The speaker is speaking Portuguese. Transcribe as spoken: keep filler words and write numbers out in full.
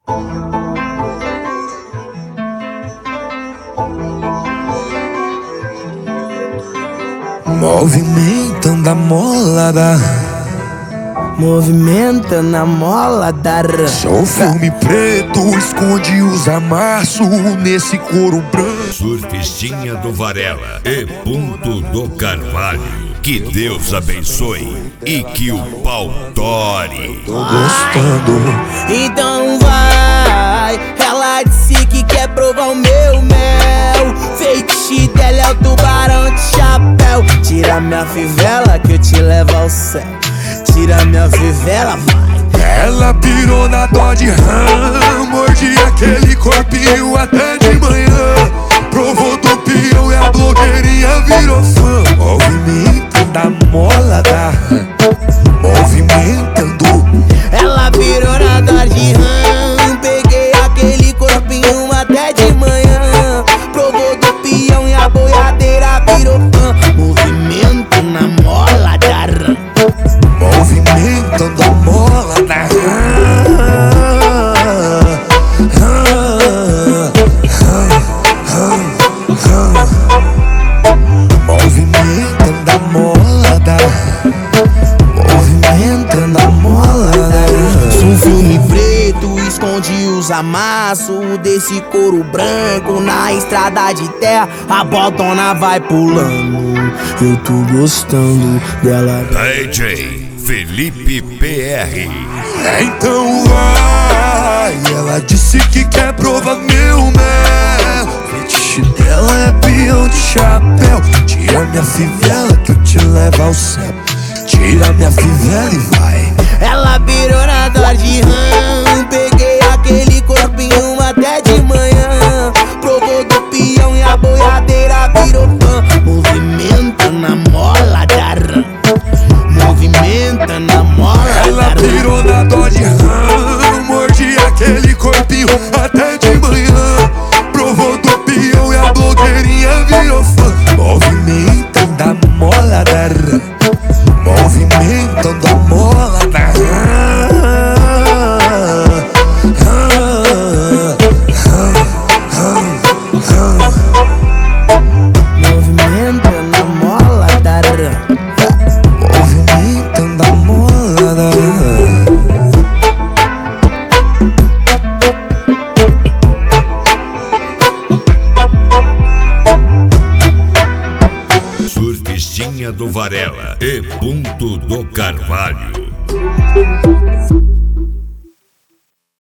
Movimentando a molada, movimentando a molada. sou filme preto, esconde os amassos nesse couro branco. Surfistinha do Varela e Ponto do Carvalho. Que Deus abençoe e que o pau tore. Tô gostando. Então vai, ela disse que quer provar o meu mel. Feitiço dela é o tubarão de chapéu. Tira minha fivela que eu te levo ao céu. Tira minha fivela, vai. Ela pirou na Dodge Ram, mordi aquele corpinho até de manhã. Provou do peão e a blogueirinha virou fã. Movimentando a molada, movimentando. Ela pirou na Dodge Ram, peguei aquele corpinho até de manhã. Provou do peão e a boiadeira virou fã. Movimento na mola da rã, movimentando a mola da movimentando a molada, movimentando a molada. sou um filme preto, esconde os amassos desse couro branco. Na estrada de terra, a botona vai pulando. Eu tô gostando dela. D J Felipe P R. Então vai, ela disse que quer provar meu mel. Fetiche dela é peão de chapéu. Tira minha fivela que eu te levo ao céu. Tira minha fivela e vai. Ela virou na Dodge Ram, peguei aquele corpinho até de manhã. Provou do peão e a boiadeira virou fã. Movimento na mola da rã, movimento na mola da rã. Ela pirou na Dodge Ram, mordi aquele corpinho até de manhã. Provou do peão e a blogueirinha virou fã. Movimentando a mola da rã, movimentando a mola da rã. Movimento na mola da rã, Movimentando a mola da rã. Surfistinha do Varela e Ponto do Carvalho.